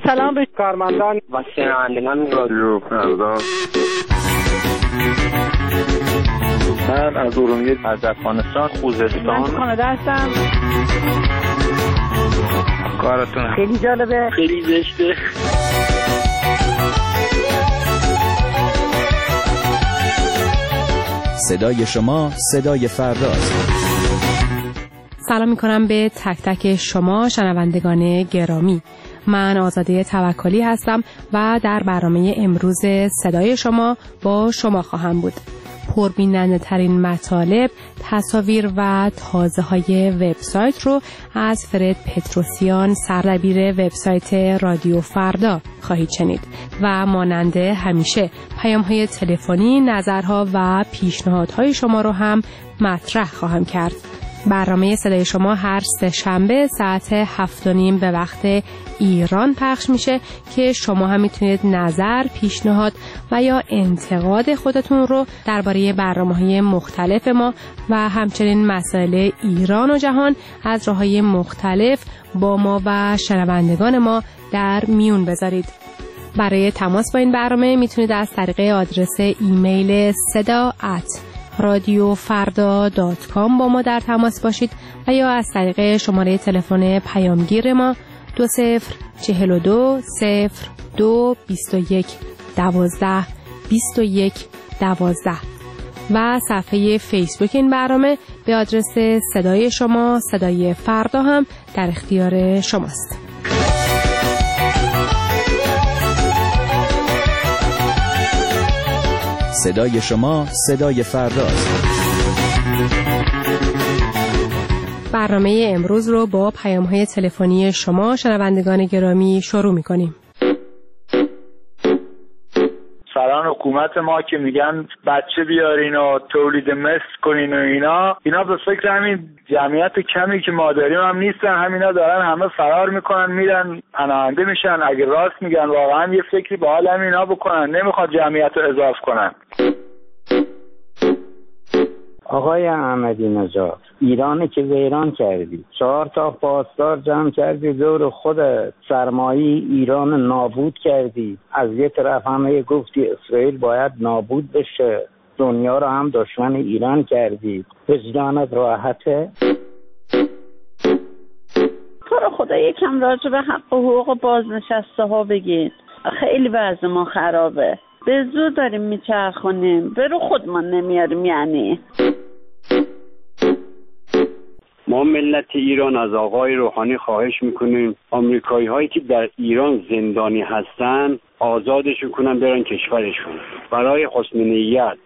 سلام به کارمندان و شنوندگان رادیو فردا. من از ارومیه، از افغانستان، خوزستان. من کانادا هستم. کارتون خیلی جالبه، خیلی زشته. صدای شما صدای فرداست. سلام میکنم به تک تک شما شنوندگان گرامی. من آزاده توکلی هستم و در برنامه امروز صدای شما با شما خواهم بود. پربیننده ترین مطالب، تصاویر و تازه های وبسایت رو از فرد پتروسیان، سردبیر وبسایت رادیو فردا خواهید شنید و مانند همیشه پیام های تلفنی، نظرها و پیشنهادهای شما رو هم مطرح خواهم کرد. برنامه صدای شما هر سه شنبه ساعت 7:30 به وقت ایران پخش میشه که شما هم میتونید نظر، پیشنهاد و یا انتقاد خودتون رو درباره برنامه‌های مختلف ما و همچنین مسائل ایران و جهان از راه‌های مختلف با ما و شنوندگان ما در میون بذارید. برای تماس با این برنامه میتونید از طریق آدرس ایمیل sada@radiofarda.com با ما در تماس باشید و یا از طریق شماره تلفن پیامگیر ما 2042 02 21 12 21 12 و صفحه فیسبوک این برنامه به آدرس صدای شما صدای فردا هم در اختیار شماست. صدای شما صدای فرداست. برنامه امروز رو با پیام‌های تلفنی شما شنوندگان گرامی شروع می‌کنیم. سران حکومت ما که میگن بچه بیارین و تولید مثل کنین و اینا به فکر همین جمعیت کمی که ما داریم هم نیستن. همینا دارن همه فرار میکنن میرن پناهنده میشن. اگه راست میگن واقعا یه فکری به حال همینا بکنن، نمیخواد جمعیت رو اضافه کنن. آقای احمدی نژاد، ایرانی که ویران کردی، 4 تا پاسدار جمع کردی دور خودت، سرمایه ایران نابود کردی. از یه طرف همه گفتی اسرائیل باید نابود بشه، دنیا رو هم دشمن ایران کردی. وجدانت راحته؟ تو رو خدا یکم راجع به حق و حقوق بازنشسته ها بگید. خیلی وضع ما خرابه، به زور داریم میچرخونیم، برو خودمان نمیاریم. یعنی ما ملت ایران از آقای روحانی خواهش میکنیم آمریکایی هایی که در ایران زندانی هستن آزادشون کنن برن کشورشون برای حسن نیت.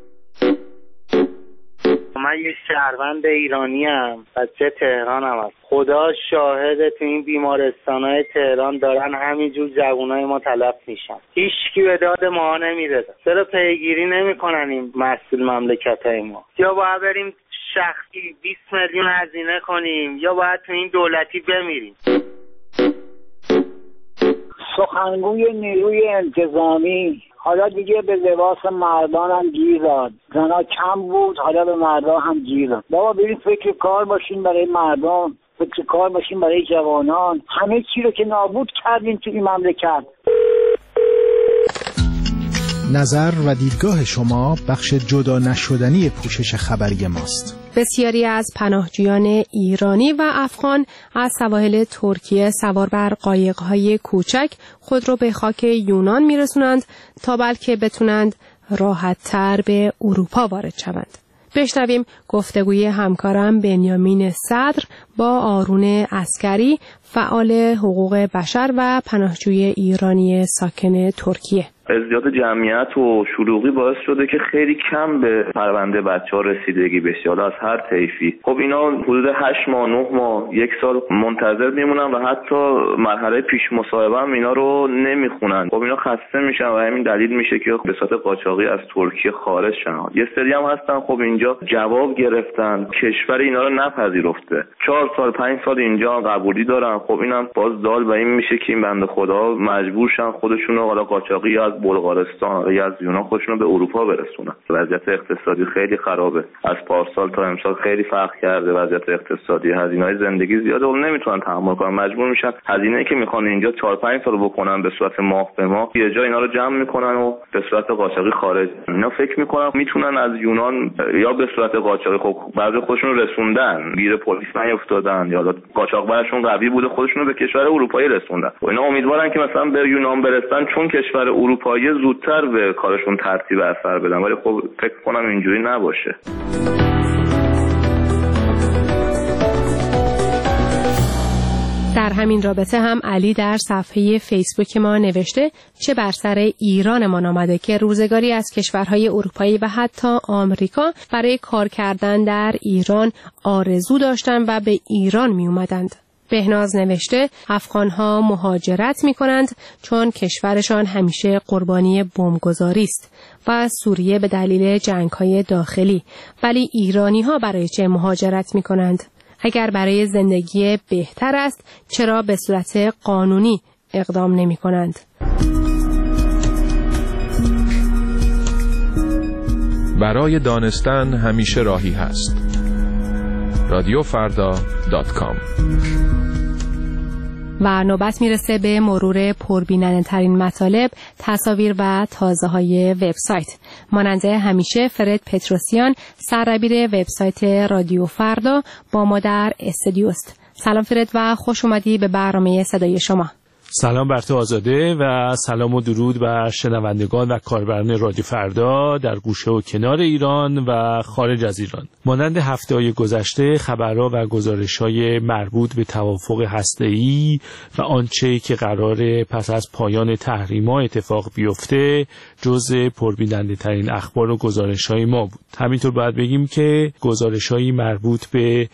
من یه شهروند ایرانی ام، بچه تهران هم هست. خدا شاهده تو این بیمارستانای تهران دارن همینجور جوانای ما تلف میشن، هیچکی به داد ما نمیرسه. چرا پیگیری نمیکنن این مسئول مملکتای ما؟ یا باید بریم شخصی 20 میلیون هزینه کنیم یا باید تو این دولتی بمیریم. سخنگوی نیروی انتظامی حالا دیگه به لباس مردان هم گیر داد، زنا کم بود حالا به مردان هم گیر داد. بابا بریم فکر کار باشین برای مردم، فکر کار باشین برای جوانان. همه چی رو که نابود کردین تو این مملکت. نظر و دیدگاه شما بخش جدا نشدنی پوشش خبری ماست. بسیاری از پناهجویان ایرانی و افغان از سواحل ترکیه سوار بر قایق‌های کوچک خود را به خاک یونان می‌رسونند تا بلکه بتونند راحت‌تر به اروپا وارد شوند. بشنویم گفتگوی همکارم بنیامین صدر با آرون عسکری، فعال حقوق بشر و پناهجوی ایرانی ساکن ترکیه. ازدیاد جمعیت و شلوغی باعث شده که خیلی کم به پرونده بچه‌ها رسیدگی بشه، حالا از هر طیفی. خب اینا حدود 8 ماه 9 ماه 1 سال منتظر میمونن و حتی مرحله پیش مصاحبه هم اینا رو نمیخونن. خب اینا خسته میشن و همین دلیل میشه که به صورت قاچاقی از ترکیه خارج شن. یه سری هم هستن خب اینجا جواب گرفتن، کشور اینا رو نپذیرفته، 4 سال 5 سال اینجا قبولی دارن. خب اینم باز دال به این میشه که این بنده خدا مجبور شن خودشون رو حالا قاچاقی یا از بلغارستان یا از یونان خودشون رو به اروپا برسونن. وضعیت اقتصادی خیلی خرابه، از پارسال تا امسال خیلی فرق کرده وضعیت اقتصادی، هزینه‌های زندگی زیاده و نمیتونن تحمل کنن، مجبور میشن هزینه‌ای که میخوان اینجا 4-5 سال بکنن به صورت ماه به ماه یه جا اینا رو جمع میکنن و به صورت قاچاقی خارج. اینا فکر میکنن میتونن از یونان یا به صورت قاچاقی، خب بعضی خودشون رو رسوندن، گیر پلیس نیافتادن یا قاچاق برشون قوی بوده خودشون رو به کشور اروپایی رسوندن و اینا امیدوارن که مثلا به یونان برسن چون کشور اروپایی زودتر به کارشون ترتیب اثر بدن، ولی خب فکر کنم اینجوری نباشه. در همین رابطه هم علی در صفحه فیسبوک ما نوشته چه بر سر ایرانمان آمده که روزگاری از کشورهای اروپایی و حتی آمریکا برای کار کردن در ایران آرزو داشتند و به ایران می اومدند. بهناز نوشته افغانها مهاجرت می کنند چون کشورشان همیشه قربانی بمبگذاری است و سوریه به دلیل جنگ‌های داخلی، ولی ایرانی‌ها برای چه مهاجرت می کنند؟ اگر برای زندگی بهتر است چرا به صورت قانونی اقدام نمی کنند؟ برای دانستن همیشه راهی هست. رادیوفردا.com. و نوبت میرسه به مرور پربیننده ترین مطالب، تصاویر و تازه های وبسایت. مانند همیشه فرد پتروسیان سردبیر وبسایت رادیو فردا با ما در استودیوست. سلام فرد و خوش اومدی به برنامه صدای شما. سلام بر تو آزاده و سلام و درود بر شنوندگان و کاربران رادیو فردا در گوشه و کنار ایران و خارج از ایران. مانند هفته‌های گذشته خبرها و گزارش‌های مربوط به توافق هسته‌ای و آنچه که قراره پس از پایان تحریم‌ها اتفاق بیفته جزء پربیننده‌ترین اخبار و گزارش‌های ما بود. همینطور باید بگیم که گزارش‌های مربوط به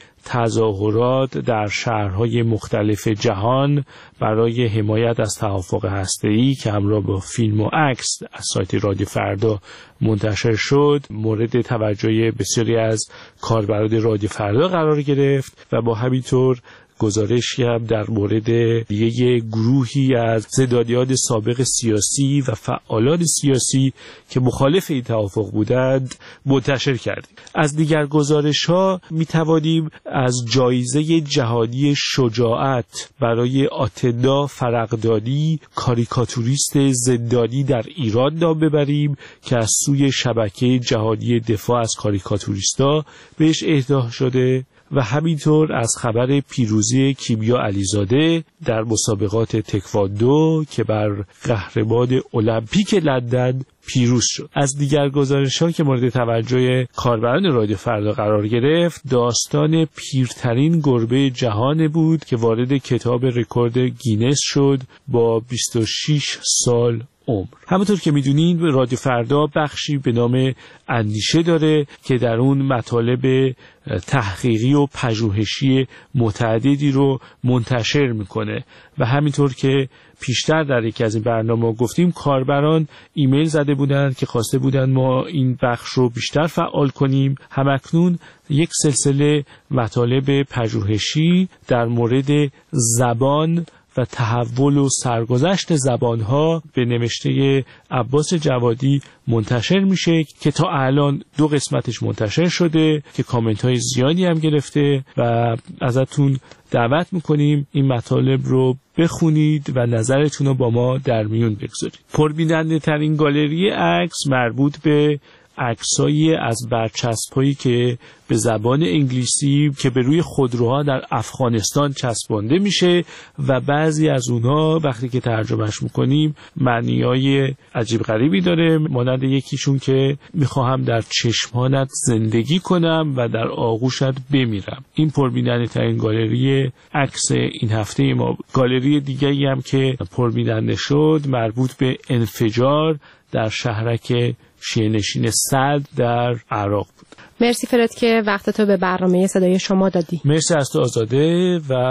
تظاهرات در شهرهای مختلف جهان برای حمایت از توافق هسته‌ای که همراه با فیلم و عکس از سایت رادیو فردا منتشر شد مورد توجه بسیاری از کاربران رادیو فردا قرار گرفت و با همینطور گزارشی هم در مورد یک گروهی از زندانیان سابق سیاسی و فعالان سیاسی که مخالف این توافق بودند منتشر کردیم. از دیگر گزارش‌ها می‌توانیم از جایزه جهانی شجاعت برای آتنا فرقدانی کاریکاتوریست زندانی در ایران نام ببریم که از سوی شبکه جهانی دفاع از کاریکاتوریستا بهش اهدا شده و همینطور از خبر پیروزی کیمیا علیزاده در مسابقات تکواندو که بر قهرمان المپیک لندن پیروز شد. از دیگر گزارش‌ها که مورد توجه کاربران رادیو فردا قرار گرفت داستان پیرترین گربه جهان بود که وارد کتاب رکورد گینس شد با 26 سال عمر. همونطور که میدونین رادیو فردا بخشی به نام اندیشه داره که در اون مطالب تحقیقی و پژوهشی متعددی رو منتشر میکنه و همینطور که پیشتر در یکی از این برنامه گفتیم کاربران ایمیل زده بودند که خواسته بودند ما این بخش رو بیشتر فعال کنیم. همکنون یک سلسله مطالب پژوهشی در مورد زبان و تحول و سرگذشت زبانها به نوشته عباس جوادی منتشر میشه که تا الان 2 قسمتش منتشر شده که کامنت های زیادی هم گرفته و ازتون دعوت میکنیم این مطالب رو بخونید و نظرتون رو با ما در میون بگذارید. پربیننده ترین گالری عکس مربوط به عکسایی از برچسب‌هایی که به زبان انگلیسی که به روی خودروها در افغانستان چسبانده میشه و بعضی از اونها وقتی که ترجمهش میکنیم معنیای عجیب غریبی داره، مانند یکیشون که میخواهم در چشمانت زندگی کنم و در آغوشت بمیرم. این پربیننده ترین گالری عکس این هفته ما بود. گالری دیگه‌ای هم که پربیننده شد مربوط به انفجار در شهرک شیعه‌نشین سد در عراق بود. مرسی فرد که وقتتو به برنامه صدای شما دادی. مرسی از تو آزاده و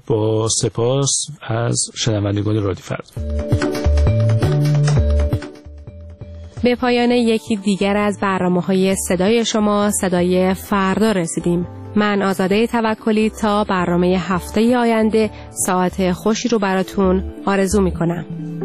با سپاس از شنوندگان رادیو فردا. به پایان یکی دیگر از برنامه‌های صدای شما صدای فردا رسیدیم. من آزاده توکلی تا برنامه هفته آینده ساعت خوشی رو براتون آرزو میکنم.